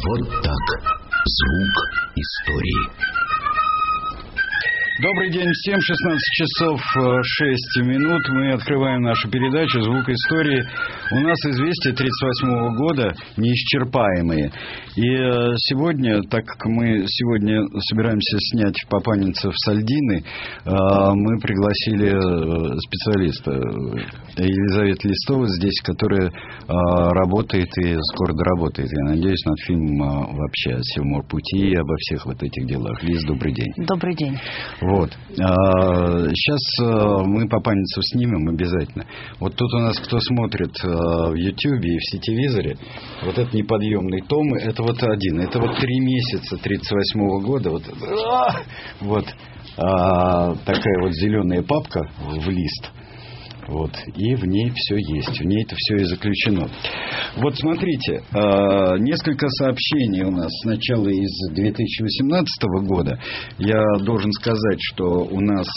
Вот так. Звук истории. Добрый день всем, 16 часов 6 минут. Мы открываем нашу передачу «Звук истории». У нас известия 1938 года неисчерпаемые. И сегодня, так как мы сегодня собираемся снять «Папанинцев с Альдины», мы пригласили специалиста Елизавету Листову здесь, которая работает и скоро доработает, я надеюсь, над фильмом вообще о Севморпути и обо всех вот этих делах. Лиз, добрый день. Добрый день. Вот. Сейчас мы Папанинцев снимем обязательно. Вот тут у нас, кто смотрит в Ютьюбе и в сетевизоре, вот этот неподъемный том, это вот один. Это вот 3 месяца 1938 года. Вот такая вот зеленая папка в лист. Вот, и в ней все есть, в ней это все и заключено. Вот смотрите, несколько сообщений у нас сначала из 2018 года. Я должен сказать, что у нас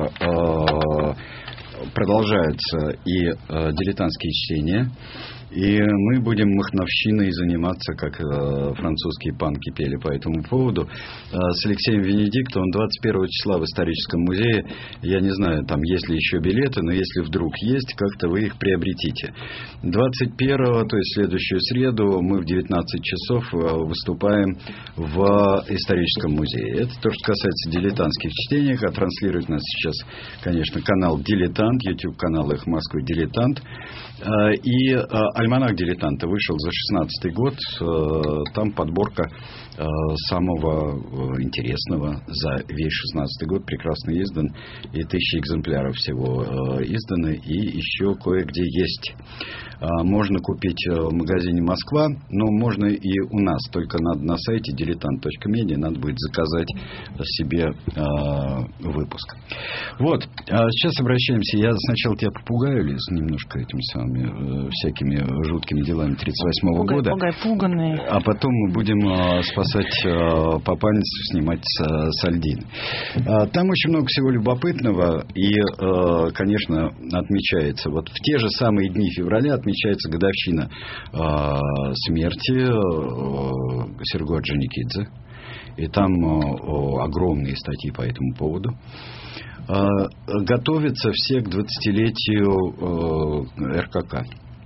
продолжаются и дилетантские чтения. И мы будем махновщиной заниматься, как французские панки пели по этому поводу, с Алексеем Венедиктовым 21 числа в историческом музее. Я не знаю, там есть ли еще билеты, но если вдруг есть, как-то вы их приобретите. 21-го, то есть следующую среду, мы в 19 часов выступаем в историческом музее. Это то, что касается дилетантских чтений. А транслирует нас сейчас, конечно, канал «Дилетант», YouTube-канал «Эхо Москвы» «Дилетант». И альманах «Дилетанта» вышел за 16-й год. Там подборка самого интересного за весь 16-й год. Прекрасно издан. И 1000 экземпляров всего изданы. И еще кое-где есть. Можно купить в магазине «Москва», но можно и у нас. Только надо на сайте diletant.media надо будет заказать себе выпуск. Вот. Сейчас обращаемся. Я сначала тебя попугаю, Лиз, немножко этими самыми всякими жуткими делами 1938 года. Пуганый. А потом мы будем спасать Папанинцев, снимать с Альдины. Там очень много всего любопытного. И, конечно, отмечается. Вот в те же самые дни февраля отмечается годовщина смерти Серго Орджоникидзе. И там огромные статьи по этому поводу. Готовятся все к 20-летию РКК.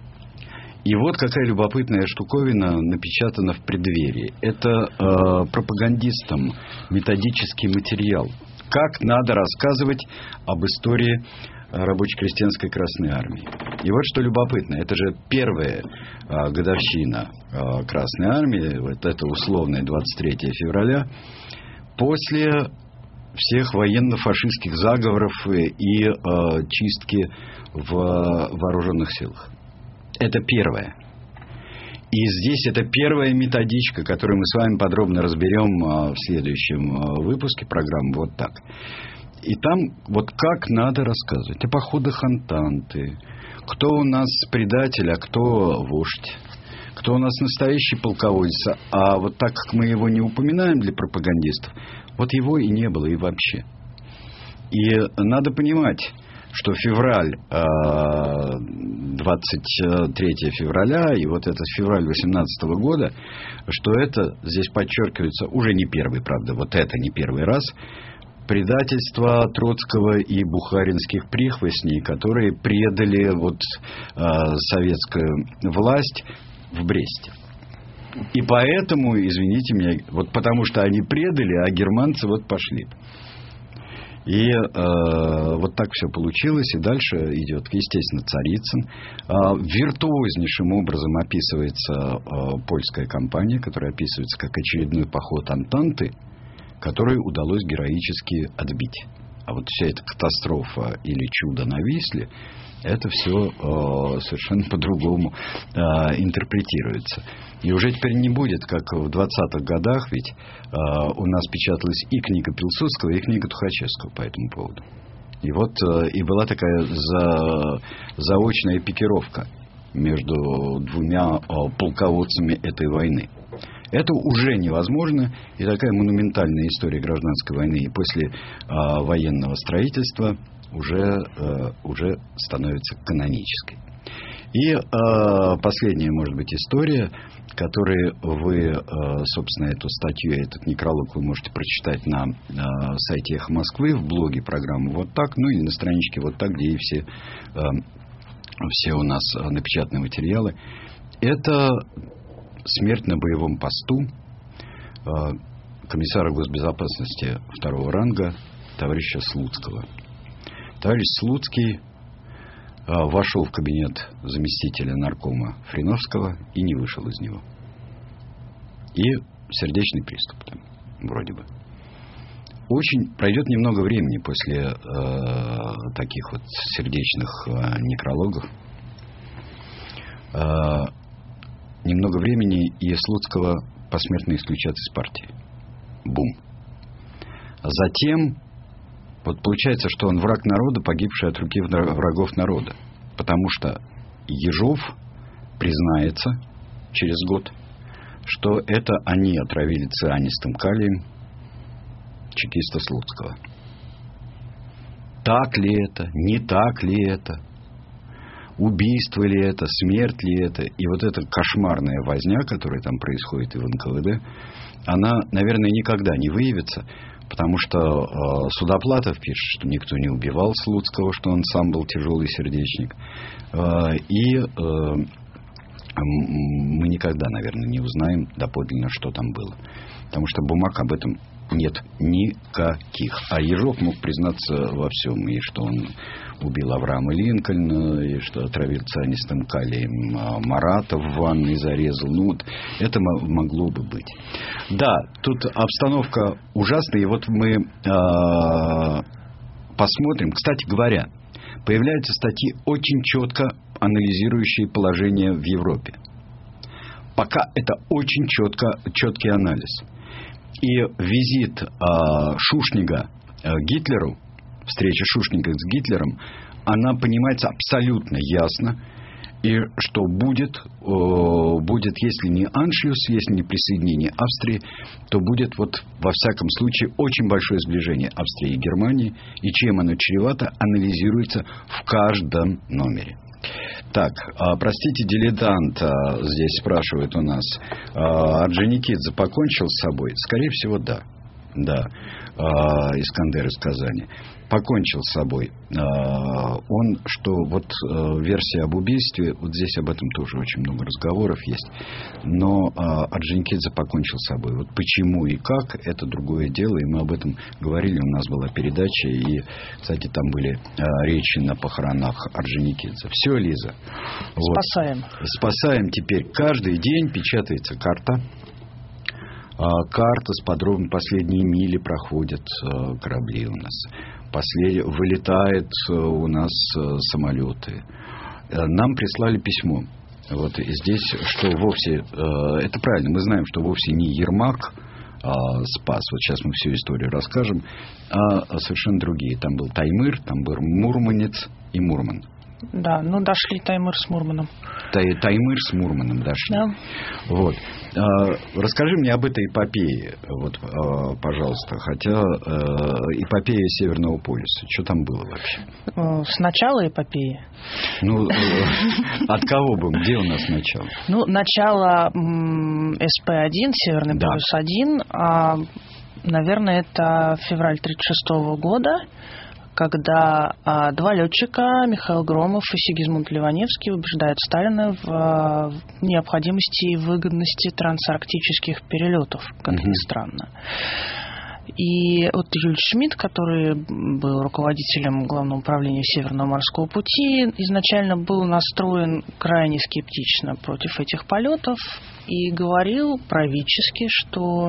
И вот какая любопытная штуковина напечатана в преддверии. Это пропагандистам методический материал. Как надо рассказывать об истории рабоче-крестьянской Красной Армии. И вот что любопытно. Это же первая годовщина Красной Армии. Вот это условное 23 февраля. После всех военно-фашистских заговоров и чистки в вооруженных силах. Это первое. И здесь это первая методичка, которую мы с вами подробно разберем в следующем выпуске программы «Вот так». И там вот как надо рассказывать о походах Антанты, кто у нас предатель, а кто вождь, кто у нас настоящий полководец. А вот так как мы его не упоминаем для пропагандистов, вот его и не было и вообще. И надо понимать, что февраль, 23 февраля и вот этот февраль 18 года, что это, здесь подчеркивается, уже не первый, правда, вот это не первый раз, предательство Троцкого и бухаринских прихвостней, которые предали вот советскую власть в Бресте. И поэтому, извините меня, вот потому что они предали, а германцы вот пошли. И вот так все получилось. И дальше идет, естественно, Царицын. Виртуознейшим образом описывается польская кампания, которая описывается как очередной поход Антанты, который удалось героически отбить. А вот вся эта катастрофа или чудо на Висле, это все совершенно по-другому интерпретируется. И уже теперь не будет, как в 20-х годах, ведь у нас печаталась и книга Пилсудского, и книга Тухачевского по этому поводу. И вот и была такая заочная пикировка между двумя полководцами этой войны. Это уже невозможно, и такая монументальная история гражданской войны и после военного строительства уже становится канонической. И последняя, может быть, история, которую вы, собственно, эту статью, этот некролог вы можете прочитать на сайте «Эхо Москвы», в блоге программы «Вот так», ну или на страничке «Вот так», где и все у нас напечатанные материалы. Это смерть на боевом посту комиссара госбезопасности второго ранга товарища Слуцкого. Товарищ Слуцкий вошел в кабинет заместителя наркома Фриновского и не вышел из него. И сердечный приступ там, вроде бы. Пройдет немного времени после таких вот сердечных некрологов. Немного времени, и Слуцкого посмертно исключат из партии. Бум. Затем, вот получается, что он враг народа, погибший от руки врагов народа. Потому что Ежов признается через год, что это они отравили цианистым калием чекиста Слуцкого. Так ли это? Не так ли это? Убийство ли это? Смерть ли это? И вот эта кошмарная возня, которая там происходит и в НКВД, она, наверное, никогда не выявится, потому что Судоплатов пишет, что никто не убивал Слуцкого, что он сам был тяжелый сердечник. И мы никогда, наверное, не узнаем доподлинно, что там было. Потому что бумаг об этом нет никаких. А Ежов мог признаться во всем. И что он убил Авраама Линкольна, и что отравил цианистым калием Марата в ванной зарезал. Ну, вот это могло бы быть. Да, тут обстановка ужасная. И вот мы посмотрим. Кстати говоря, появляются статьи, очень четко анализирующие положение в Европе. Пока это очень четкий анализ. И визит Шушнига Гитлеру, встреча Шушнига с Гитлером, она понимается абсолютно ясно. И что будет, если не аншлюс, если не присоединение Австрии, то будет, вот, во всяком случае, очень большое сближение Австрии и Германии. И чем оно чревато, анализируется в каждом номере. Так, простите, дилетант здесь спрашивает у нас, Орджоникидзе покончил с собой? Скорее всего, да. Да, Искандер из Казани покончил с собой. Он, что вот версия об убийстве, вот здесь об этом тоже очень много разговоров есть, но Орджоникидзе покончил с собой. Вот почему и как, это другое дело, и мы об этом говорили, у нас была передача, и, кстати, там были речи на похоронах Орджоникидзе. Все, Лиза. Спасаем. Вот. Спасаем теперь. Каждый день печатается карта. Карта с подробно последние мили проходят корабли у нас. Вылетают у нас самолеты. Нам прислали письмо. Вот здесь, что вовсе... Это правильно, мы знаем, что вовсе не Ермак спас. Вот сейчас мы всю историю расскажем. А совершенно другие. Там был Таймыр, там был Мурманец и Мурман. Да, ну дошли Таймыр с Мурманом. Таймыр с Мурманом дошли. Да. Вот. Расскажи мне об этой эпопее, вот, пожалуйста. Хотя эпопея Северного полюса. Что там было вообще? Сначала эпопеи. Ну, от кого бы? Где у нас начало? Ну, начало СП-1, Северный полюс-1. Наверное, это февраль 1936 года. Когда два летчика, Михаил Громов и Сигизмунд Ливаневский, убеждают Сталина в необходимости и выгодности трансарктических перелетов, как ни странно. И вот Юль Шмидт, который был руководителем Главного управления Северного морского пути, изначально был настроен крайне скептично против этих полетов и говорил правительски, что...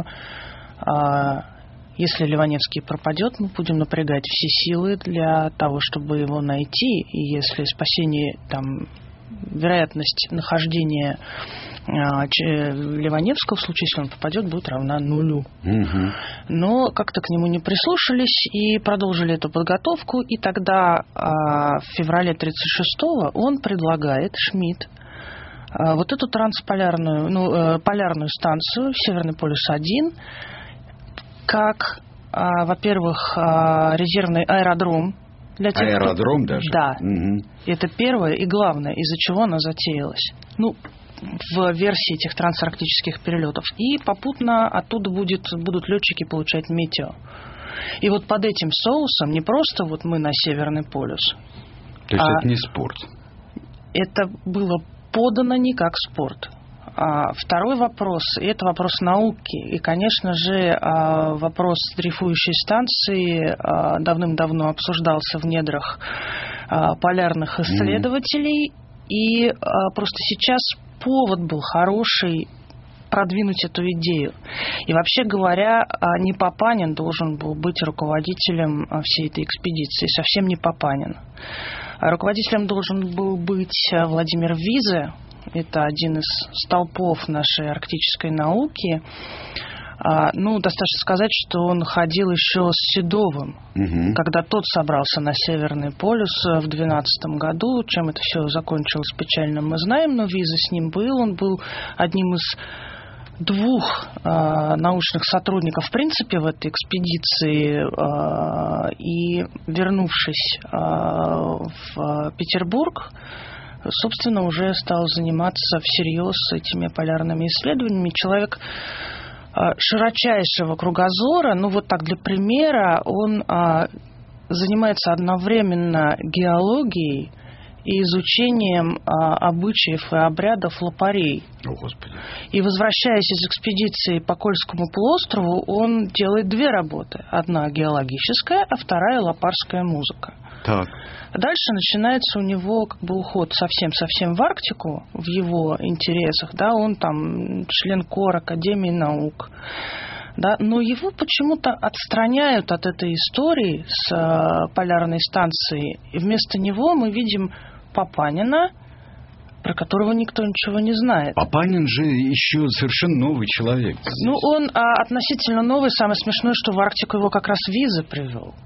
Если Ливаневский пропадет, мы будем напрягать все силы для того, чтобы его найти. И если спасение, там, вероятность нахождения Ливаневского в случае, если он попадет, будет равна нулю. Но как-то к нему не прислушались и продолжили эту подготовку. И тогда в феврале 1936-го он предлагает, Шмидт, вот эту трансполярную, полярную станцию Северный полюс-1 как, во-первых, резервный аэродром Для тех, аэродром даже? Да. Угу. Это первое и главное, из-за чего она затеялась. Ну, в версии этих трансарктических перелетов. И попутно оттуда будут летчики получать метео. И вот под этим соусом не просто вот мы на Северный полюс. То есть это не спорт? Это было подано не как спорт. Второй вопрос, и это вопрос науки. И, конечно же, вопрос дрейфующей станции давным-давно обсуждался в недрах полярных исследователей. И просто сейчас повод был хороший продвинуть эту идею. И вообще говоря, не Папанин должен был быть руководителем всей этой экспедиции. Совсем не Папанин. Руководителем должен был быть Владимир Визе. Это один из столпов нашей арктической науки. Ну, достаточно сказать, что он ходил еще с Седовым, когда тот собрался на Северный полюс в 2012 году. Чем это все закончилось печально, мы знаем, но Виза с ним был. Он был одним из двух научных сотрудников, в принципе, в этой экспедиции. И, вернувшись в Петербург, собственно, уже стал заниматься всерьез этими полярными исследованиями. Человек широчайшего кругозора, ну вот так для примера, он занимается одновременно геологией и изучением обычаев и обрядов лопарей. О, Господи. И, возвращаясь из экспедиции по Кольскому полуострову, он делает две работы. Одна геологическая, а вторая лопарская музыка. Так. Дальше начинается у него как бы уход совсем-совсем в Арктику, в его интересах. Да, он там член КОР Академии наук. Да, но его почему-то отстраняют от этой истории с полярной станцией. И вместо него мы видим Папанина, про которого никто ничего не знает. Папанин же еще совершенно новый человек. Ну, он относительно новый. Самое смешное, что в Арктику его как раз Виза привел.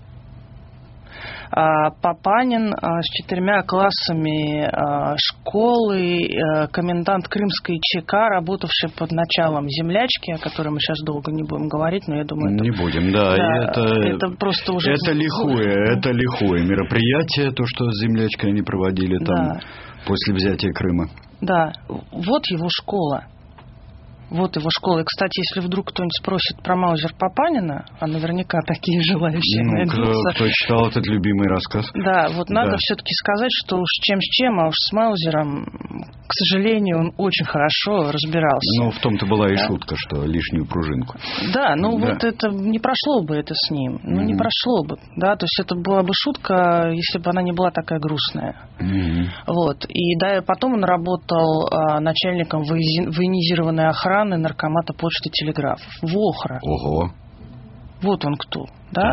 Папанин с 4 классами школы, комендант Крымской ЧК, работавший под началом землячки, о которой мы сейчас долго не будем говорить, но я думаю... Не будем, да. Это просто уже... Это лихое мероприятие, то, что с землячкой они проводили там после взятия Крыма. Да, вот его школа. Вот его школа. И, кстати, если вдруг кто-нибудь спросит про Маузер Папанина, а наверняка такие желающие найдутся. Кто читал этот любимый рассказ? Да, вот надо все-таки сказать, что уж чем с чем, а уж с Маузером, к сожалению, он очень хорошо разбирался. Ну, в том-то была и шутка, что лишнюю пружинку. Да, вот это не прошло бы это с ним. Ну, не прошло бы. Да, то есть это была бы шутка, если бы она не была такая грустная. Вот. И да, потом он работал начальником военизированной охраны наркомата почты и телеграфов. Вохра. Ого. Вот он кто, да?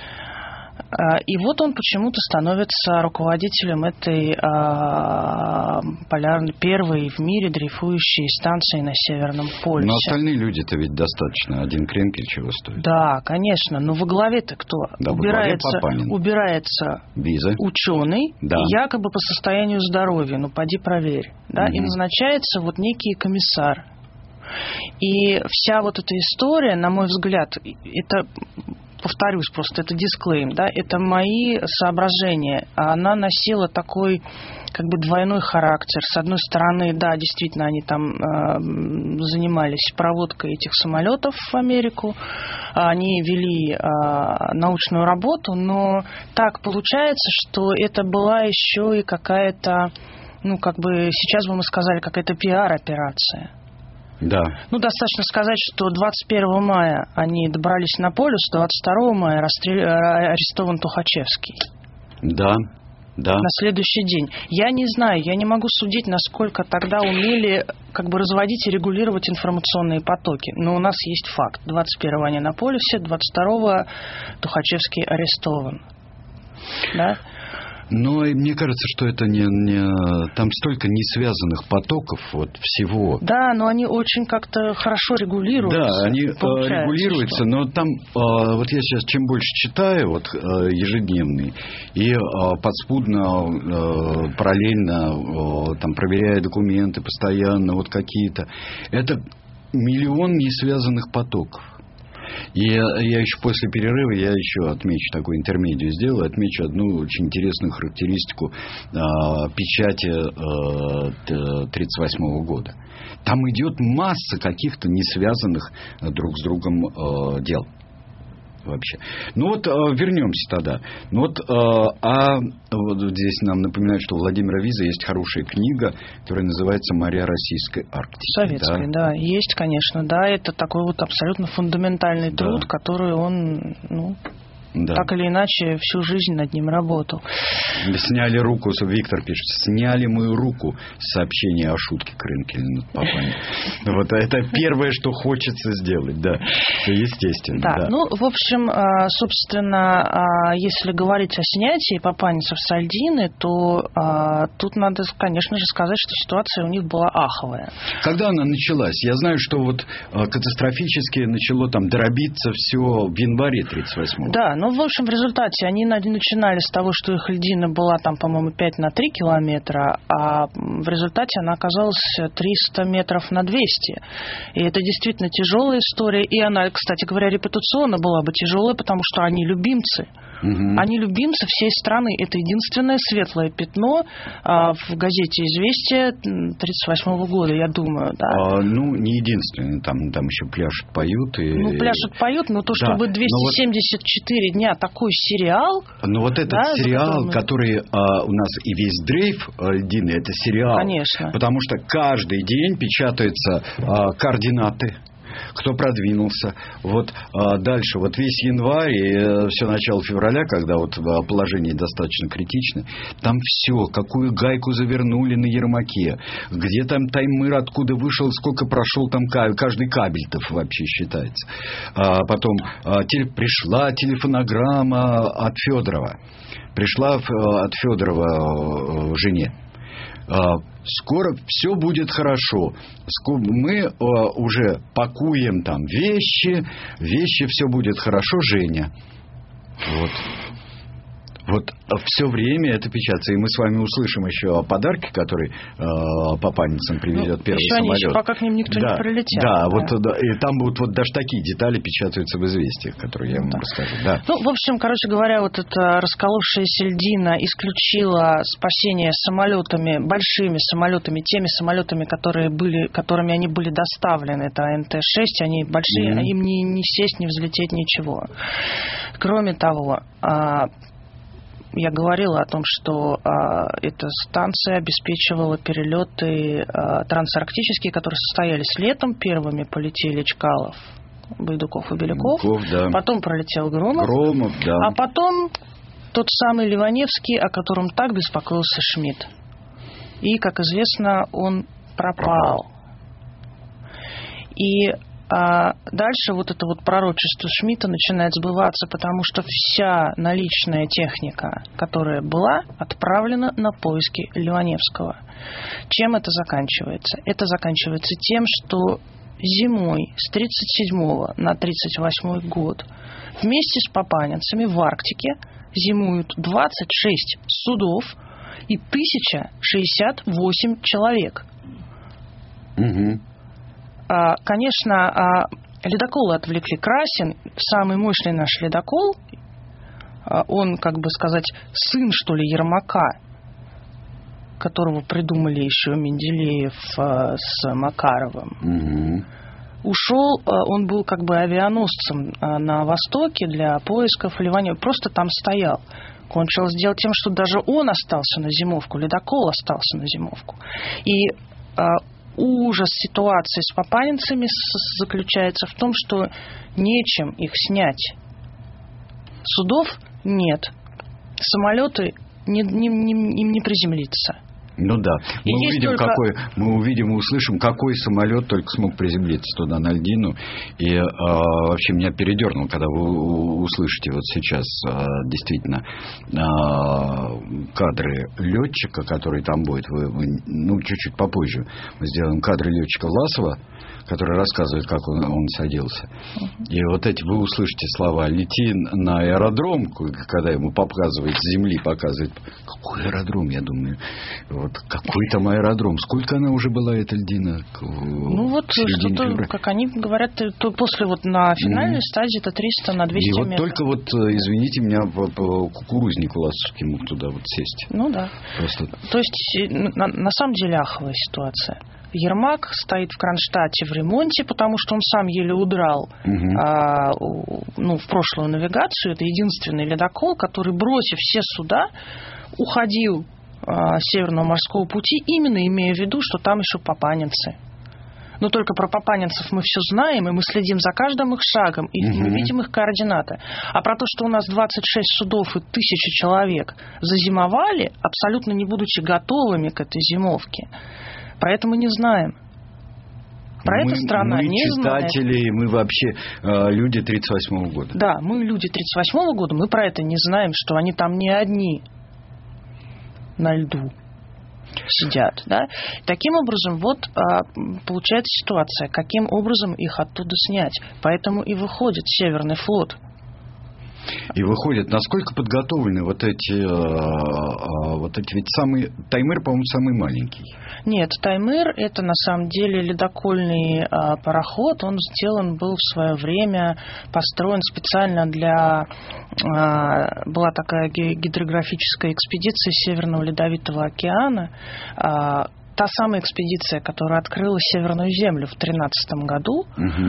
И вот он почему-то становится руководителем этой полярной, первой в мире дрейфующей станции на Северном полюсе. Но остальные люди-то ведь достаточно. Один кренкель чего стоит. Да, конечно. Но во главе-то кто? Да, убирается Виза. Ученый, якобы по состоянию здоровья. Ну, поди проверь. Да? И назначается вот некий комиссар. И вся вот эта история, на мой взгляд, это, повторюсь просто, это дисклейм, да, это мои соображения. Она носила такой как бы двойной характер. С одной стороны, да, действительно, они там занимались проводкой этих самолетов в Америку, они вели научную работу, но так получается, что это была еще и какая-то, ну, как бы, сейчас бы мы сказали, какая-то пиар-операция. Да. Ну, достаточно сказать, что 21 мая они добрались на полюс, 22 мая арестован Тухачевский. Да. На следующий день. Я не знаю, я не могу судить, насколько тогда умели как бы разводить и регулировать информационные потоки. Но у нас есть факт. 21-го они на полюсе, 22-го Тухачевский арестован. Да? Но мне кажется, что это не там столько несвязанных потоков вот всего. Да, но они очень как-то хорошо регулируются. Да, они регулируются, но там вот я сейчас чем больше читаю вот ежедневный и подспудно параллельно там проверяя документы постоянно вот какие-то, это миллион несвязанных потоков. И я еще после перерыва, я еще отмечу такую интермедию сделаю, отмечу одну очень интересную характеристику печати 1938 года. Там идет масса каких-то не связанных друг с другом дел. Вообще. Ну вот вернемся тогда. Ну вот, вот здесь нам напоминают, что у Владимира Виза есть хорошая книга, которая называется «Моря российской Арктики». Советской, да, есть, конечно, да. Это такой вот абсолютно фундаментальный труд, который он, так или иначе, всю жизнь над ним работал. Сняли руку, Виктор пишет, сняли мою руку с сообщения о шутке Крынкеля над Папаней. Вот это первое, что хочется сделать, да, естественно. Да, ну, в общем, собственно, если говорить о снятии папанцев с Альдины, то тут надо, конечно же, сказать, что ситуация у них была аховая. Когда она началась? Я знаю, что вот катастрофически начало там дробиться все в январе 1938-го. Да, ну, в общем, в результате они начинали с того, что их льдина была там, по-моему, 5 на 3 километра, а в результате она оказалась 300 метров на 200. И это действительно тяжелая история. И она, кстати говоря, репутационно была бы тяжелая, потому что они любимцы. Они любимцы всей страны. Это единственное светлое пятно в газете «Известия» 1938 года, я думаю. Да. Ну, не единственное. Там еще пляшут, поют. Ну, пляшут, поют, но то, чтобы 274 дня такой сериал... Ну, вот этот сериал, который у нас и весь дрейф льдины, это сериал. Конечно. Потому что каждый день печатаются координаты. Кто продвинулся. Вот дальше, вот весь январь и все начало февраля, когда вот положение достаточно критичное, там все, какую гайку завернули на Ермаке, где там таймыр, откуда вышел, сколько прошел там каждый кабельтов вообще считается. Потом пришла телефонограмма от Федорова. Пришла от Федорова жене. Скоро все будет хорошо. Мы уже пакуем там вещи, все будет хорошо, Женя. Вот все время это печатается. И мы с вами услышим еще о подарке, который Папанин привезет первый самолет. Еще пока к ним никто не прилетел. Да, вот и там будут вот даже такие детали печатаются в «Известиях», которые я вам расскажу. Да. Ну, в общем, короче говоря, вот эта расколовшаяся льдина исключила спасение самолетами, большими самолетами, теми самолетами, которыми они были доставлены. Это АНТ-6, они большие, им не сесть, не взлететь, ничего. Кроме того, я говорила о том, что эта станция обеспечивала перелеты трансарктические, которые состоялись летом. Первыми полетели Чкалов, Байдуков и Беляков. Потом пролетел Громов. Да. А потом тот самый Ливаневский, о котором так беспокоился Шмидт. И, как известно, он пропал. И дальше вот это вот пророчество Шмидта начинает сбываться, потому что вся наличная техника, которая была, отправлена на поиски Ливаневского. Чем это заканчивается? Это заканчивается тем, что зимой с 1937 на 1938 год вместе с папанинцами в Арктике зимуют 26 судов и 1068 человек. Конечно, ледоколы отвлекли Красин. Самый мощный наш ледокол, он, как бы сказать, сын, что ли, Ермака, которого придумали еще Менделеев с Макаровым. Ушел, он был как бы авианосцем на Востоке для поисков Ливанева, просто там стоял. Кончилось дело тем, что даже он остался на зимовку, ледокол остался на зимовку. И ужас ситуации с папанинцами заключается в том, что нечем их снять. Судов нет. Самолеты им не приземлиться. Ну да. Мы увидим и услышим, какой самолет только смог приземлиться туда на льдину. И вообще меня передернуло, когда вы услышите вот сейчас действительно кадры летчика, который там будет. Чуть-чуть попозже мы сделаем кадры летчика Власова, который рассказывает, как он садился. И вот эти вы услышите слова: лети на аэродром, когда ему показывает с земли, показывает. Какой аэродром, я думаю. Вот какой там аэродром? Сколько она уже была, эта льдина? Ну вот что-то, как они говорят, то после вот на финальной стадии это 300 на 200 метров. И вот метров. только вот, извините меня, кукурузник Ласовский мог туда вот сесть. Ну да. Просто... То есть на самом деле аховая ситуация. Ермак стоит в Кронштадте в ремонте, потому что он сам еле удрал в прошлую навигацию. Это единственный ледокол, который, бросив все суда, уходил с Северного морского пути, именно имея в виду, что там еще папанинцы. Но только про папанинцев мы все знаем, и мы следим за каждым их шагом, и мы видим их координаты. А про то, что у нас 26 судов и 1000 человек зазимовали, абсолютно не будучи готовыми к этой зимовке, про это мы не знаем. Про это страна не знает. Мы читатели, мы вообще люди 1938 года. Да, мы люди 1938 года, мы про это не знаем, что они там не одни на льду сидят. Да? Таким образом, вот получается ситуация, каким образом их оттуда снять. Поэтому и выходит Северный флот. И выходит, насколько подготовлены вот эти ведь самые... Таймыр, по-моему, самый маленький. Нет, Таймыр — это на самом деле ледокольный пароход. Он сделан был в свое время, построен специально для... Была такая гидрографическая экспедиция Северного Ледовитого океана. Та самая экспедиция, которая открыла Северную Землю в 2013 году.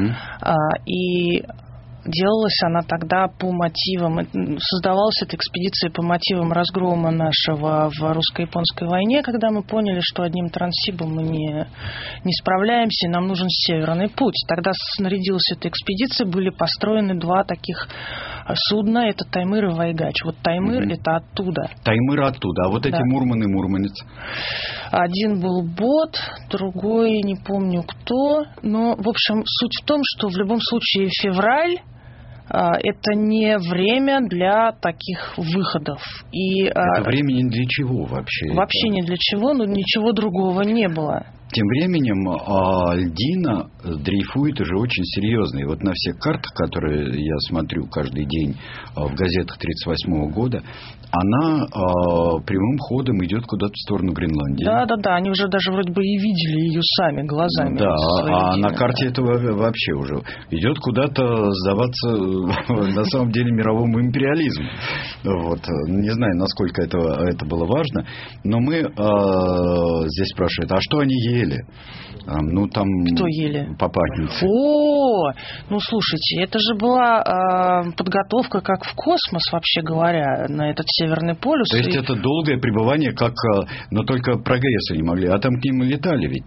И... делалась она тогда по мотивам, создавалась эта экспедиция по мотивам разгрома нашего в русско-японской войне, когда мы поняли, что одним Транссибом мы не справляемся, и нам нужен северный путь. Тогда снарядилась эта экспедиция, были построены 2 таких судна, это Таймыр и Вайгач. Вот Таймыр это оттуда. Таймыр оттуда, а вот эти Мурман и Мурманец? Один был бот, другой не помню кто, но, в общем, суть в том, что в любом случае февраль это не время для таких выходов. И, это время ни для чего вообще? Вообще ни для чего, но ничего другого не было. Тем временем льдина дрейфует уже очень серьезно. И вот на всех картах, которые я смотрю каждый день в газетах 1938 года, она прямым ходом идет куда-то в сторону Гренландии. Да, они уже даже вроде бы и видели ее сами глазами. Да, а на карте это вообще уже идет куда-то сдаваться на самом деле мировому империализму. Вот. Не знаю, насколько это было важно, но мы здесь спрашивают, а что они ели? Ну, там... Кто ели? Папанинцы. Ну, слушайте, это же была подготовка как в космос, вообще говоря, на этот Северный полюс. То есть это долгое пребывание, но только прогресса не могли. А там к ним летали ведь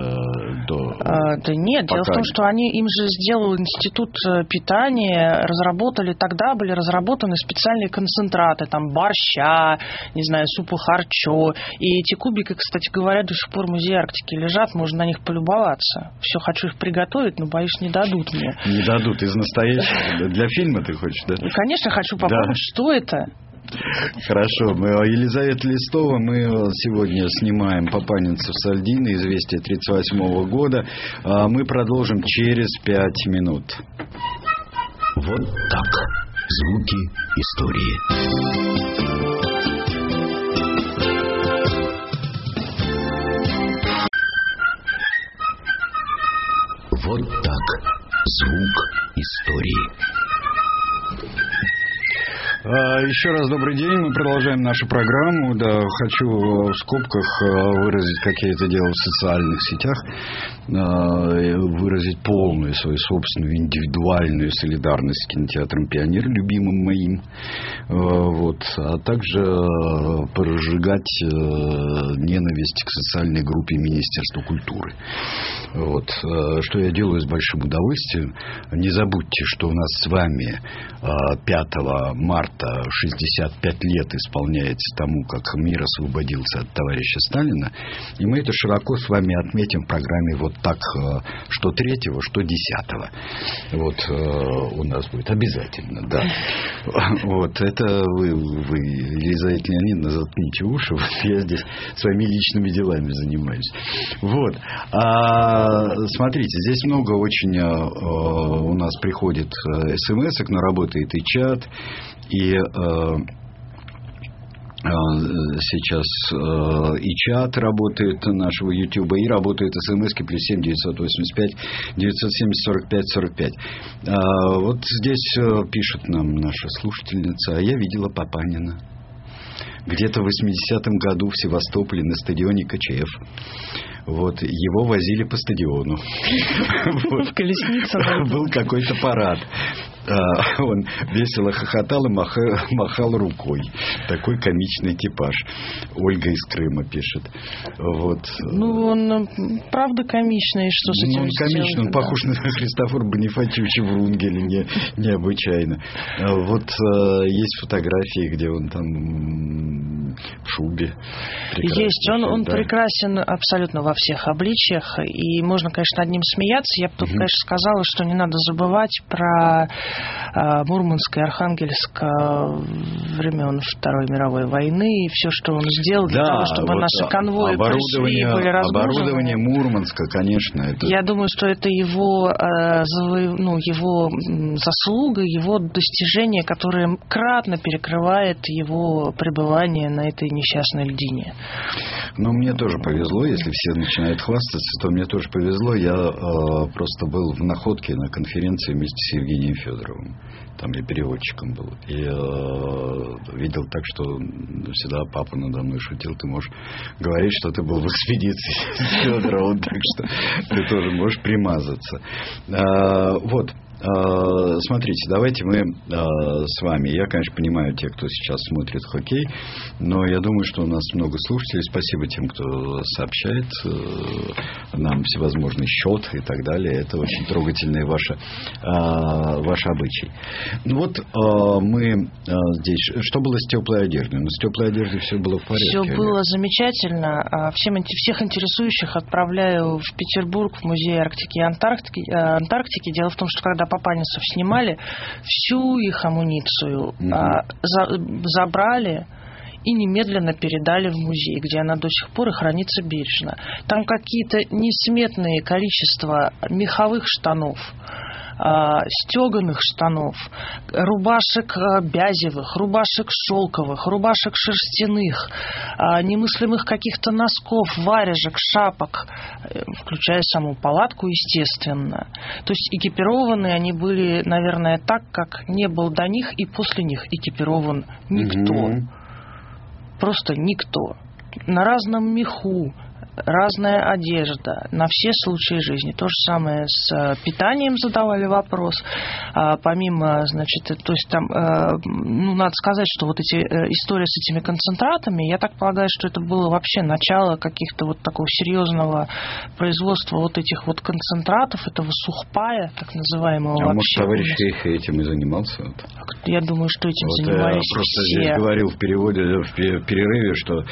Да нет, дело в том, что им же сделал институт питания, тогда были разработаны специальные концентраты, там, борща, не знаю, супа харчо. И эти кубики, кстати говоря, до сих пор в музее Арктики лежат, можно на них полюбоваться. Все хочу их приготовить, но, боюсь, не дадут мне. Не дадут из настоящего? Для фильма ты хочешь, да? Конечно, хочу попробовать, что это. Хорошо. Елизавета Листова, мы сегодня снимаем «Папанинцев с льдины», известие 1938 года. Мы продолжим через 5 минут. Вот так. Звуки истории. Вот так. Звук истории. Еще раз добрый день. Мы продолжаем нашу программу. Да, хочу в скобках выразить, как я это делал в социальных сетях, выразить полную свою собственную индивидуальную солидарность с кинотеатром «Пионер», любимым моим. Вот. А также прожигать ненависть к социальной группе Министерства культуры. Вот. Что я делаю с большим удовольствием. Не забудьте, что у нас с вами 5 марта 65 лет исполняется тому, как мир освободился от товарища Сталина. И мы это широко с вами отметим в программе вот так, что 3-го, что 10-го. Вот у нас будет обязательно, да. Вот это вы Елизавета Леонидовна, заткните уши. Вот я здесь своими личными делами занимаюсь. Вот. Смотрите, здесь много очень у нас приходит смс-ок, но работает и чат. И сейчас и чат работает нашего YouTube, и работают смс-ки +7 985 970 45 45. Вот здесь пишет нам наша слушательница: а я видела Папанина где-то в 80-м году в Севастополе на стадионе КЧФ. Вот, его возили по стадиону. В колеснице. Был какой-то парад. Он весело хохотал и махал рукой. Такой комичный типаж. Ольга из Крыма пишет. Вот. Ну, он правда комичный. Что с этим он комичный, он похож на Христофора Бонифатьевича Врунгеля необычайно. Вот есть фотографии, где он там в шубе. Есть. Он прекрасен абсолютно во всех обличиях. И можно, конечно, над ним смеяться. Я бы тут, конечно, сказала, что не надо забывать про Мурманск и Архангельск времен Второй мировой войны и все, что он сделал для того, чтобы вот наши конвои пришли и были разгружены. Оборудование Мурманска, конечно. Это... Я думаю, что это его заслуга, его достижение, которое кратно перекрывает его пребывание на этой несчастной льдине. Но мне тоже повезло, если все начинают хвастаться, то мне тоже повезло. Я просто был в Находке на конференции вместе с Евгением Федоровым. Там я переводчиком был. И видел так, что всегда папа надо мной шутил: ты можешь говорить, что ты был в экспедиции с Федоровым, так что ты тоже можешь примазаться. Вот. Смотрите, давайте мы с вами, я, конечно, понимаю тех, кто сейчас смотрит хоккей, но я думаю, что у нас много слушателей. Спасибо тем, кто сообщает нам всевозможный счет и так далее. Это очень трогательные ваши обычаи. Ну вот мы здесь... Что было с теплой одеждой? Ну, с теплой одеждой все было в порядке. Все было замечательно. Всех интересующих отправляю в Петербург, в музей Арктики и Антарктики. Дело в том, что когда папанинцев снимали, всю их амуницию забрали и немедленно передали в музей, где она до сих пор и хранится бережно. Там какие-то несметные количества меховых штанов, стеганых штанов, рубашек бязевых, рубашек шелковых, рубашек шерстяных, немыслимых каких-то носков, варежек, шапок, включая саму палатку, естественно. То есть экипированы они были, наверное, так, как не был до них и после них экипирован никто. Просто никто. На разном меху, разная одежда на все случаи жизни. То же самое с питанием задавали вопрос. Помимо, значит, то есть там, надо сказать, что вот эти истории с этими концентратами, я так полагаю, что это было вообще начало каких-то вот такого серьезного производства вот этих вот концентратов, этого сухпая, так называемого. А вообще, может, товарищ Хейх этим и занимался? Я думаю, что этим вот занимались я просто все. Здесь говорил в перерыве, что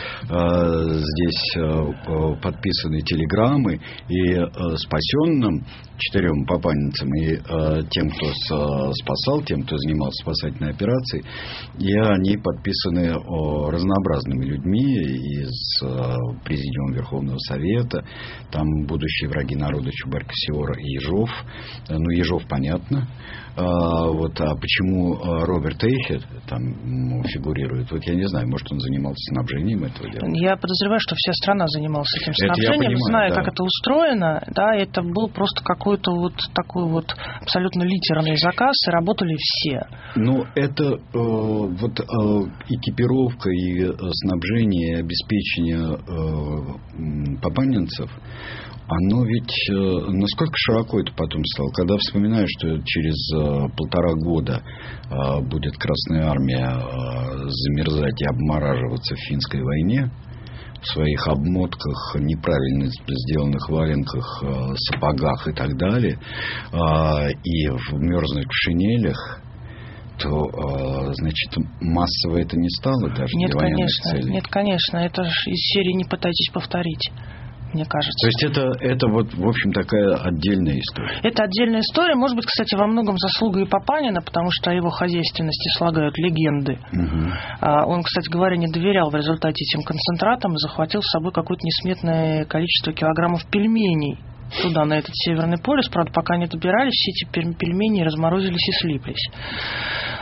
здесь подписаны телеграммы и спасенным 4 папанинцам и тем, кто спасал, тем, кто занимался спасательной операцией, и они подписаны разнообразными людьми из Президиума Верховного Совета, там будущие враги народа Чубарь-Кассиора и Ежов. Ну, Ежов понятно. Вот, а почему Роберт Эйхет там фигурирует, вот я не знаю, может, он занимался снабжением этого дела. Я подозреваю, что вся страна занималась этим снабжением, знаю, как это устроено, да, это был просто какой-то вот такой вот абсолютно литерный заказ, и работали все. Ну, это вот экипировка и снабжение, и обеспечение папанинцев, оно ведь насколько широко это потом стало. Когда вспоминаю, что через 1,5 года будет Красная Армия замерзать и обмораживаться в финской войне, в своих обмотках, неправильно сделанных валенках, сапогах и так далее, и мерзнуть в шинелях, то, значит, массово это не стало даже для военных целей. Нет, конечно. Это же из серии «Не пытайтесь повторить», мне кажется. То есть это вот, в общем, такая отдельная история. Это отдельная история. Может быть, кстати, во многом заслуга и Папанина, потому что о его хозяйственности слагают легенды. Он, кстати говоря, не доверял в результате этим концентратам и захватил с собой какое-то несметное количество килограммов пельменей туда, на этот Северный полюс. Правда, пока не добирались, все эти пельмени разморозились и слиплись.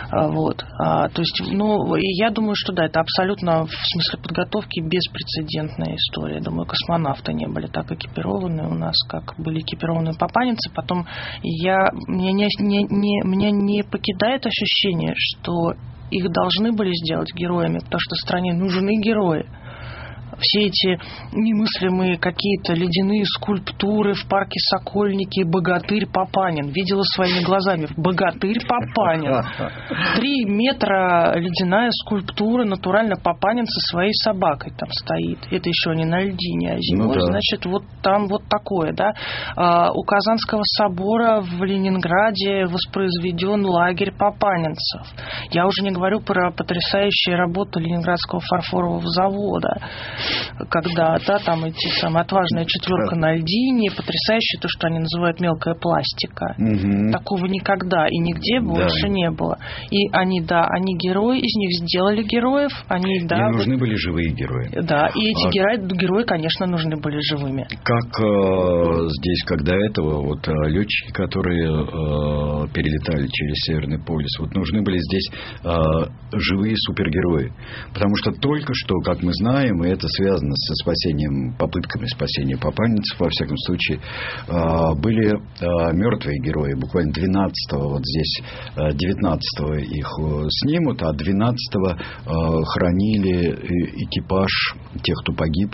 Вот. То есть, я думаю, что да, это абсолютно в смысле подготовки беспрецедентная история. Думаю, космонавты не были так экипированы у нас, как были экипированы папанинцы. Потом меня не покидает ощущение, что их должны были сделать героями, потому что стране нужны герои. Все эти немыслимые какие-то ледяные скульптуры в парке Сокольники, богатырь Папанин. Видела своими глазами. Богатырь Папанин. 3 метра ледяная скульптура, натурально Папанин со своей собакой там стоит. Это еще не на льдине, а зимой. Значит, вот там вот такое, да. У Казанского собора в Ленинграде воспроизведен лагерь папанинцев. Я уже не говорю про потрясающие работы Ленинградского фарфорового завода. Когда, там эти самые отважная четверка на льдине, потрясающе то, что они называют мелкая пластика. Такого никогда и нигде больше не было. И они герои, из них сделали героев. Им нужны были живые герои. Да, и эти герои, конечно, нужны были живыми. Как здесь, когда этого, летчики, которые перелетали через Северный полюс, нужны были здесь живые супергерои. Потому что только что, как мы знаем, и это связано со попытками спасения папанинцев, во всяком случае, были мертвые герои. Буквально 12-го, здесь 19-го их снимут, а 12-го хоронили экипаж тех, кто погиб,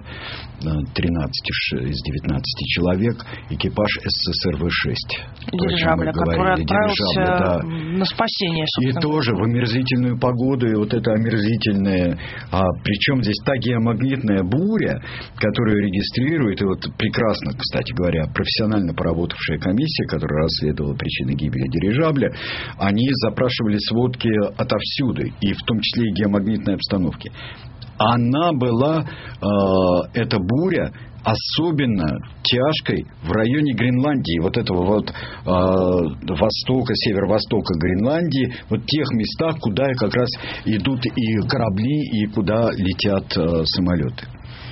13 из 19 человек, экипаж СССР В-6. Дирижабля, который отправился на спасение, собственно. И тоже в омерзительную погоду, и это омерзительное. Причем здесь та геомагнитная буря, которую регистрирует, и прекрасно, кстати говоря, профессионально поработавшая комиссия, которая расследовала причины гибели дирижабля, они запрашивали сводки отовсюду, и в том числе и геомагнитной обстановки. Она была, эта буря, особенно тяжкой в районе Гренландии, этого востока, северо-востока Гренландии, тех местах, куда как раз идут и корабли, и куда летят самолеты.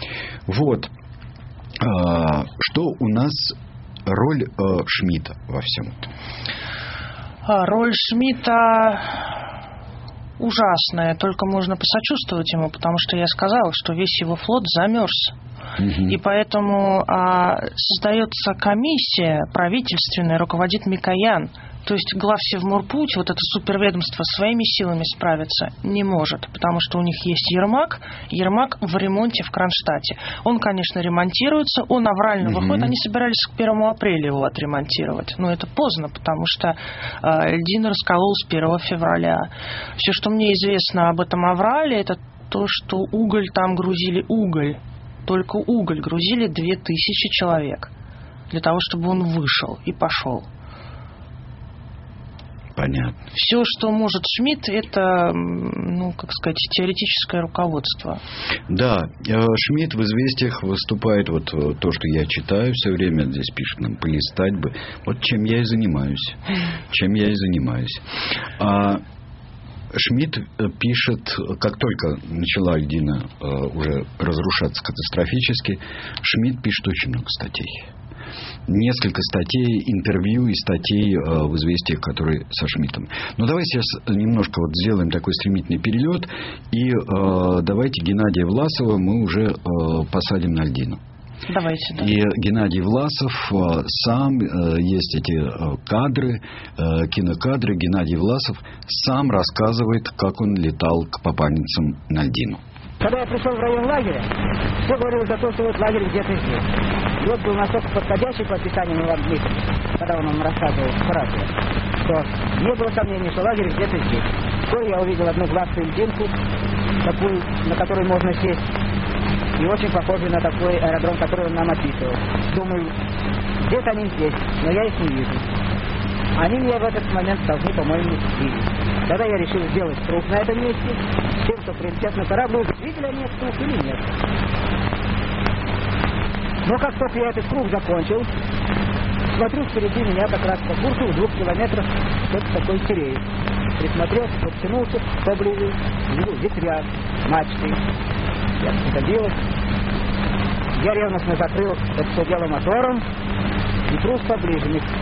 Что у нас роль Шмидта во всем этом? Роль Шмидта ужасная, только можно посочувствовать ему, потому что я сказала, что весь его флот замерз. И поэтому создается комиссия правительственная, руководит Микоян. То есть главсевморпуть, это суперведомство, своими силами справиться не может, потому что у них есть Ермак в ремонте в Кронштадте. Он, конечно, ремонтируется, он аврально выходит, они собирались к 1 апреля его отремонтировать. Но это поздно, потому что льдина раскололась 1 февраля. Все, что мне известно об этом аврале, это то, что уголь там грузили только уголь грузили 2000 человек для того, чтобы он вышел и пошел. Понятно. Все, что может Шмидт, это, теоретическое руководство. Да, Шмидт в «Известиях» выступает, то, что я читаю все время, здесь пишет нам полистать бы, чем я и занимаюсь. Шмидт пишет, как только начала льдина уже разрушаться катастрофически, Шмидт пишет очень много статей. Несколько статей, интервью и статей в «Известиях», которые со Шмидтом. Но давайте сейчас немножко сделаем такой стремительный перелет, и давайте Геннадия Власова мы уже посадим на льдину. Давайте, да. И Геннадий Власов сам, есть эти кадры, кинокадры, Геннадий Власов сам рассказывает, как он летал к папанинцам на льдину. Когда я пришел в район лагеря, все говорилось о том, что лагерь где-то здесь. Лед был настолько подходящий по описанию Ивана Дмитриевича, когда он нам рассказывал вкратце, что не было сомнений, что лагерь где-то здесь. Вскоре я увидел одну гладкую льдинку, такую, на которой можно сесть, и очень похожий на такой аэродром, который он нам описывал. Думаю, где-то они здесь, но я их не вижу. Они меня в этот момент должны, по-моему, видеть. Тогда я решил сделать круг на этом месте, с тем, что прилетят на корабль, видели они этот круг или нет. Но как только я этот круг закончил, смотрю, впереди меня как раз по курсу в 2 километрах что-то такое сереет. Присмотрелся, подтянулся поближе, вижу ветряк, мачты. Я сходилась. Я ревностно закрыл это все дело мотором и трус поближе.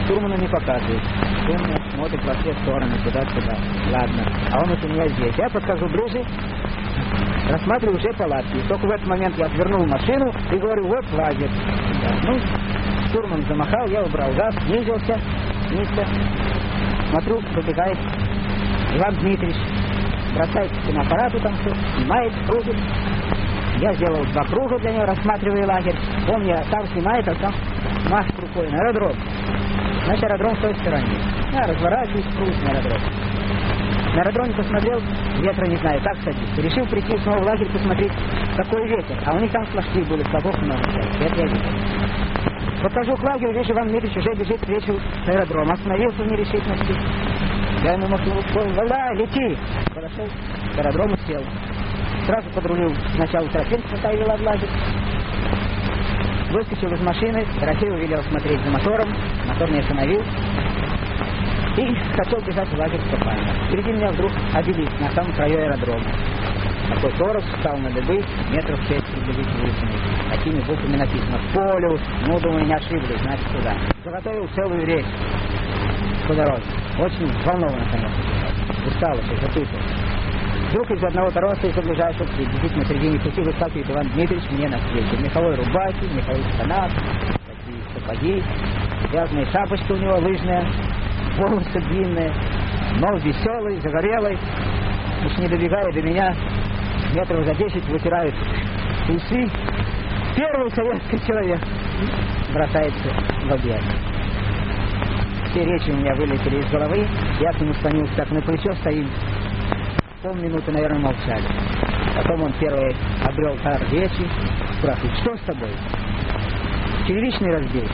штурману не показывает. Штурман смотрит во все стороны, туда-сюда. Ладно, а он вот у меня здесь. Я подхожу ближе, рассматриваю уже палатки. И только в этот момент я отвернул машину и говорю, вот лагерь. Да. Ну, штурман замахал, я убрал газ, снизился. Смотрю, забегает Иван Дмитриевич. Бросает к киноаппарату там все, снимает, кружит. Я сделал 2 круга для него, рассматривая лагерь. Он меня там снимает, а там машет рукой на аэродром. Значит, аэродром в той стороне. Я разворачиваюсь, кружусь на аэродром. На аэродроме посмотрел, ветра не знаю, как садиться. Решил прийти снова в лагерь посмотреть, какой ветер. А у них там флажки были, флагов много. Это я видел. Подхожу к лагерю, вижу, Иван Дмитриевич уже бежит к вечеру с аэродрома. Остановился в нерешительности. Я ему махнул, давай, лети. Подошел к аэродрому, сел. Сразу подрулил сначала трофейку, которая вела в лагерь. Выскочил из машины, Дорофею велел смотреть за мотором. Мотор не остановил. И хотел бежать в лагерь в Копане. Впереди меня вдруг обелиск на самом краю аэродрома. Такой торос, встал на дыбы, метров 6 приблизительно высунул. Такими буквами написано «Полюс». Ну, думаю, не ошиблись, значит, куда. Заготовил целую речь по дороге. Очень взволнован, конечно. Устал еще, запутал. Вдруг из одного тороса, из-за ближайшего, приблизительно в середине пути, выскакивает Иван Дмитриевич мне навстречу. В меховой рубахе, в меховых штанах, такие сапоги, грязная шапочка у него лыжная, волосы длинные, нос веселый, загорелый. Уж не добегая до меня, метров за 10 вытирает усы. Первый советский человек бросается в объятия. Все речи у меня вылетели из головы. Я к нему склонился, так на плечо стоим. Полминуты, наверное, молчали. Потом он первый обрел дар речи, спрашивает, что с тобой? Черевичный разбился?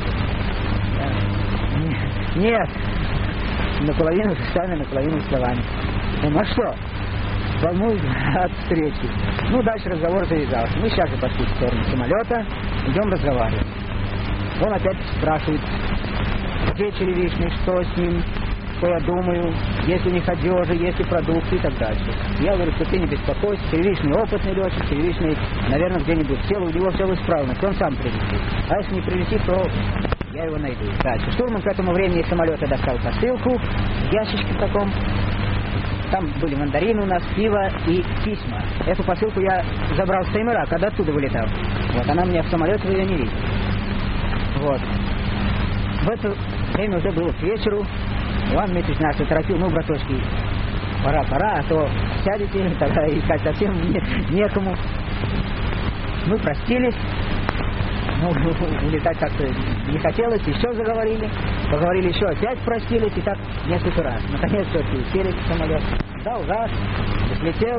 Нет. Наполовину шагами, наполовину словами. Ну а что? Волнуюсь от встречи. Ну, дальше разговор завязался. Мы сейчас же пошли в сторону самолета, идем разговаривать. Он опять спрашивает, где черевичный, что с ним, что я думаю, есть у них одежда, есть и продукты и так дальше. Я говорю, что ты не беспокойся, черевичный опытный летчик, черевичный, наверное, где-нибудь сел, у него все в исправности, он сам прилетит. А если не прилетит, то я его найду. Дальше. Штурман к этому времени из самолета достал посылку, в ящичке таком. Там были мандарины у нас, пиво и письма. Эту посылку я забрал с таймера, когда оттуда вылетал. Вот, она мне в самолете, вы ее не видите. Вот. В это время уже было к вечеру. Иван Дмитриевич нас торопил, ну, браточки, пора, а то сядете, тогда искать совсем некому. Мы простились. Ну, улетать как-то не хотелось, еще заговорили. Поговорили еще, опять простились, и так несколько раз. Наконец, все-таки сели в самолет. Дал газ, взлетел.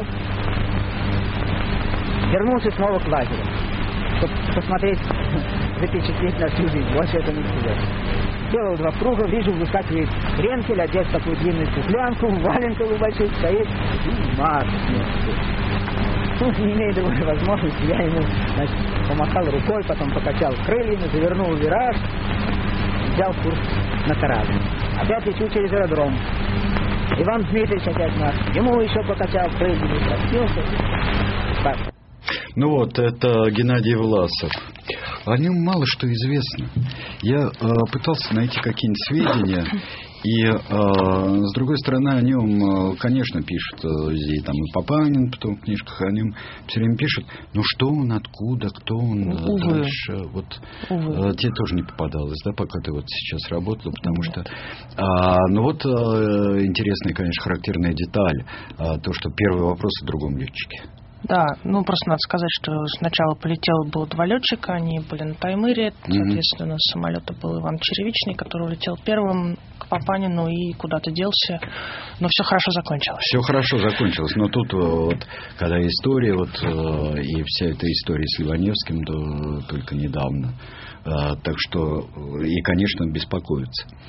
Вернулся снова к лагерю, чтобы посмотреть, запечатлеть на всю жизнь. Больше это не сделал. Делал 2 круга, вижу, выскакивает Кренкель, одет в такую длинную стеклянку, валенков большой стоит и машет. Ну, не имея другой возможности, я ему, значит, помахал рукой, потом покачал крыльями, завернул в вираж, взял курс на корабль. Опять лечу через аэродром. Иван Дмитриевич опять наш. Ему еще покачал крыльями, простился. Ну вот, это Геннадий Власов. О нем мало что известно. Я пытался найти какие-нибудь сведения, и, с другой стороны, о нем, конечно, пишут здесь, там и Папанин, потом в книжках о нем все время пишут, но что он, откуда, кто он, дальше, вот, тебе тоже не попадалось, да, пока ты вот сейчас работала, потому что, ну вот, интересная, конечно, характерная деталь, то, что первый вопрос о другом летчике. Да, ну просто надо сказать, что сначала полетело было 2 летчика, они были на таймыре, соответственно, с самолета был Иван Черевичный, который улетел первым к Папанину и куда-то делся, но все хорошо закончилось. Все хорошо закончилось, но тут вот, когда история, вот, и вся эта история с Ливаневским, то только недавно, так что, и, конечно, беспокоится.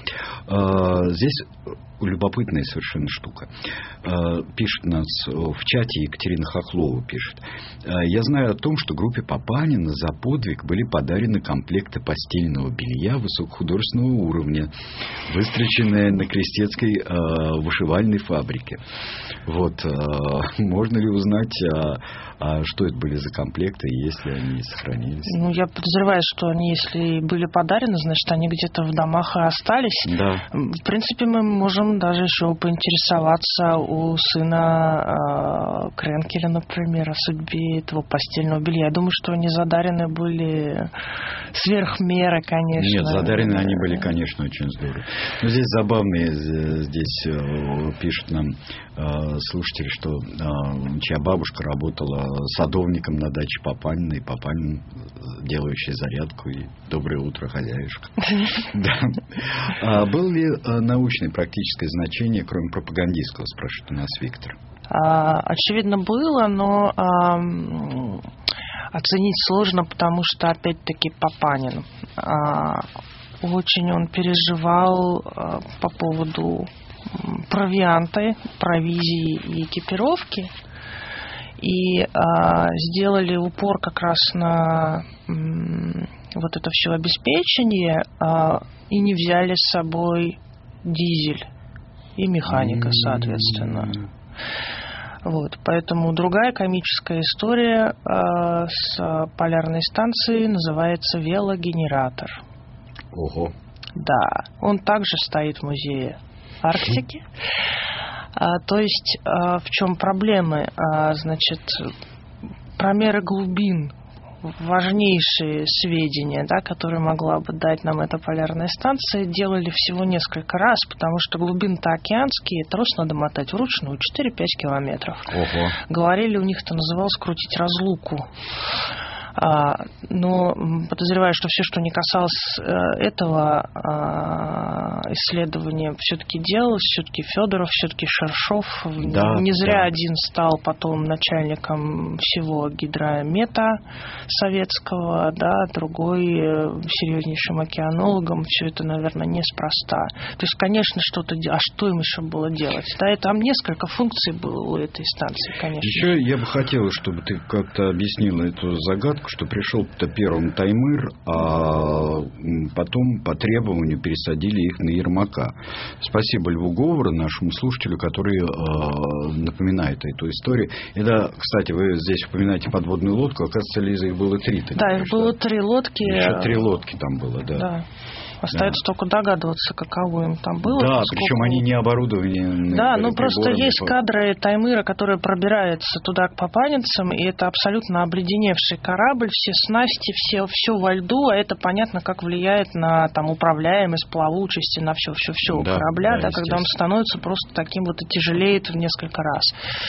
Здесь любопытная совершенно штука. Пишет нас в чате Екатерина Хохлова, пишет. Я знаю о том, что группе Папанина за подвиг были подарены комплекты постельного белья высокохудожественного уровня, выстроченные на Крестецкой вышивальной фабрике. Вот. Можно ли узнать, что это были за комплекты, и если они сохранились? Ну, я подозреваю, что они, если были подарены, значит, они где-то в домах и остались. Да. В принципе, мы можем даже еще поинтересоваться у сына Кренкеля, например, о судьбе этого постельного белья. Я думаю, что они задарены были сверх меры, конечно. Нет, задарены они были, конечно, очень здорово. Но здесь забавные, здесь пишут нам слушатели, что чья бабушка работала садовником на даче Папанина, и Папанин, делающий зарядку, и доброе утро, хозяюшка. Был ли научное практическое значение, кроме пропагандистского, спрашивает у нас Виктор? Очевидно, было, но оценить сложно, потому что, опять-таки, Папанин. Очень он переживал по поводу провианта, провизии и экипировки. И сделали упор как раз на вот это все обеспечение и не взяли с собой дизель и механика, соответственно. Вот, поэтому другая комическая история с полярной станцией называется «Велогенератор». Ого. Да, он также стоит в музее Арктики. То есть в чем проблемы? Значит, промеры глубин, важнейшие сведения, да, которые могла бы дать нам эта полярная станция, делали всего несколько раз, потому что глубины-то океанские, трос надо мотать вручную 4-5 километров. Ого. Говорили, у них это называлось крутить разлуку. Но подозреваю, что все, что не касалось этого исследования, все-таки делалось, все-таки Федоров, все-таки Шершов. Да, не зря да. один стал потом начальником всего гидромета советского, да, другой серьезнейшим океанологом. Все это, наверное, неспроста. То есть, конечно, что-то... А что им еще было делать? Да, и там несколько функций было у этой станции, конечно. Еще я бы хотел, чтобы ты как-то объяснила эту загадку, что пришел-то первым Таймыр, а потом по требованию пересадили их на Ермака. Спасибо Льву Говору, нашему слушателю, который напоминает эту историю. И да, кстати, вы здесь упоминаете подводную лодку. Оказывается, Лиза, их было 3. Да, их было 3 лодки. Еще 3 лодки там было, да. Да. Остается только догадываться, каково им там было. Да, поскольку... причем они не оборудованы. Да, ну просто есть кадры Таймыра, которые пробираются туда к папанинцам, и это абсолютно обледеневший корабль, все снасти, все во льду, а это понятно, как влияет на там управляемость, плавучесть, на все у корабля, да, когда он становится просто таким вот и тяжелеет в несколько раз.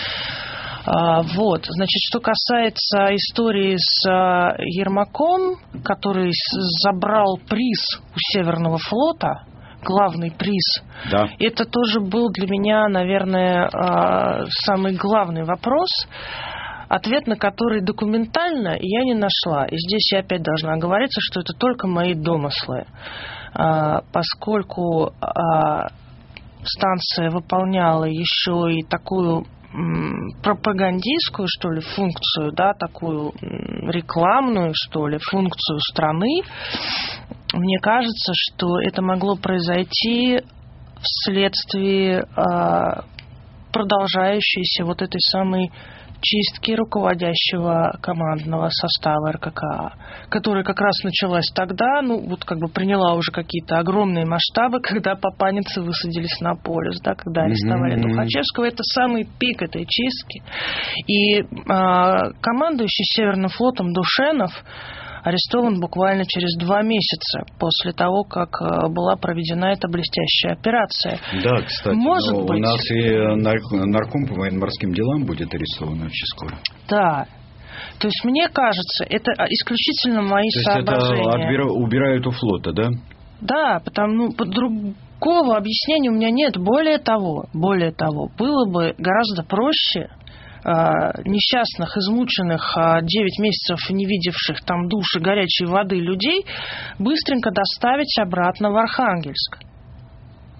Вот, значит, что касается истории с Ермаком, который забрал приз у Северного флота, главный приз, да. Это тоже был для меня, наверное, самый главный вопрос, ответ на который документально я не нашла. И здесь я опять должна оговориться, что это только мои домыслы, поскольку станция выполняла еще и такую пропагандистскую, что ли, функцию, да, такую рекламную, что ли, функцию страны, мне кажется, что это могло произойти вследствие продолжающейся вот этой самой чистки руководящего командного состава РККА, которая как раз началась тогда, ну, вот как бы приняла уже какие-то огромные масштабы, когда папанинцы высадились на полюс, да, когда арестовали Тухачевского. Это самый пик этой чистки. И командующий Северным флотом Душенов арестован буквально через 2 месяца после того, как была проведена эта блестящая операция. Да, кстати, может быть, у нас и нарком по военно-морским делам будет арестован очень скоро. Да. То есть, мне кажется, это исключительно мои соображения. То есть, это убирают у флота, да? Да, потому другого объяснения у меня нет. Более того, было бы гораздо проще несчастных, измученных 9 месяцев не видевших там души горячей воды людей быстренько доставить обратно в Архангельск.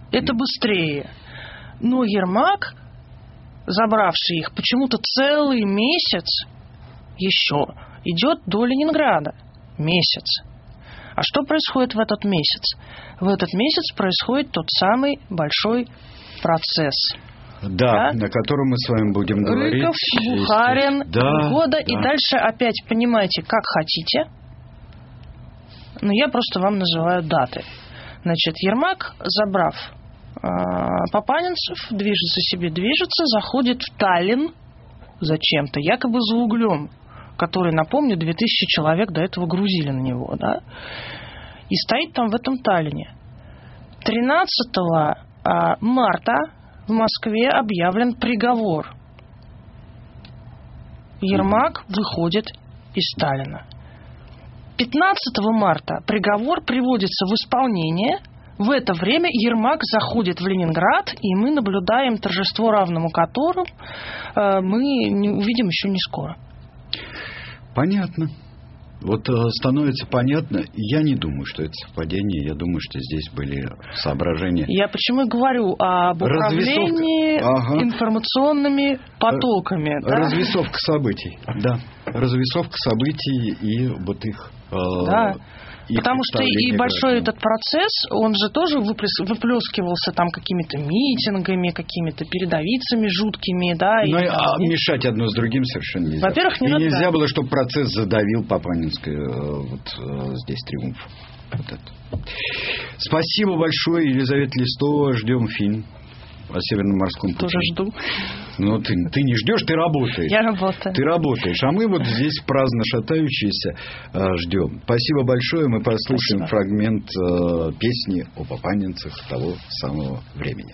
это быстрее. Но Ермак, забравший их, почему-то целый месяц еще идет до Ленинграда. Месяц. А что происходит в этот месяц? В этот месяц происходит тот самый большой процесс. Да, на котором мы с вами будем говорить. Рыков, Бухарин, года. Да. И дальше опять понимаете, как хотите. Но я просто вам называю даты. Значит, Ермак, забрав папанинцев, движется, заходит в Таллин зачем-то, якобы за углем, который, напомню, 2000 человек до этого грузили на него, да, и стоит там в этом Таллине. 13 марта в Москве объявлен приговор. Ермак выходит из Таллина. 15 марта приговор приводится в исполнение. В это время Ермак заходит в Ленинград, и мы наблюдаем торжество, равному которому мы не увидим еще не скоро. Понятно. Вот становится понятно. Я не думаю, что это совпадение. Я думаю, что здесь были соображения. Я почему и говорю об управлении информационными потоками. Развесовка событий. Да. Развесовка событий и вот их... Да. Потому что и большой этот процесс, он же тоже выплескивался там какими-то митингами, какими-то передовицами жуткими, да. А мешать одно с другим совершенно нельзя. Во-первых, нельзя было, чтобы процесс задавил Папанинское здесь триумф. Вот это. Спасибо большое, Елизавета Листова. Ждем фильм о Северном морском пути. Тоже жду. Но ты не ждешь, ты работаешь. Я работаю. Ты работаешь. А мы вот здесь праздно шатающиеся ждем. Спасибо большое. Мы послушаем фрагмент песни о папанинцах того самого времени.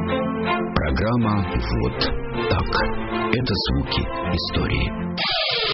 Программа «Вот так». Это звуки истории.